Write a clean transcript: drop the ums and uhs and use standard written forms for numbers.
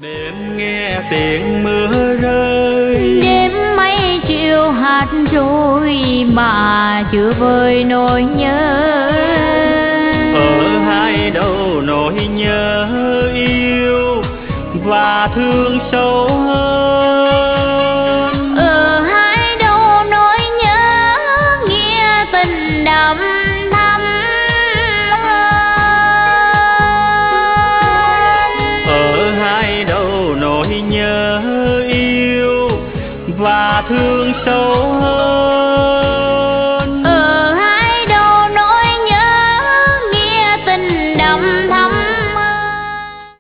Đêm nghe tiếng mưa rơi, đêm mây chiều hạt trôi mà chưa vơi nỗi nhớ. ở hai đầu nỗi nhớ yêu và thương sâu hơn. Ở hai đầu nỗi nhớ nghĩa tình đậm thắm hơn. Ở hai đầu nỗi nhớ yêu và thương sâu hơn.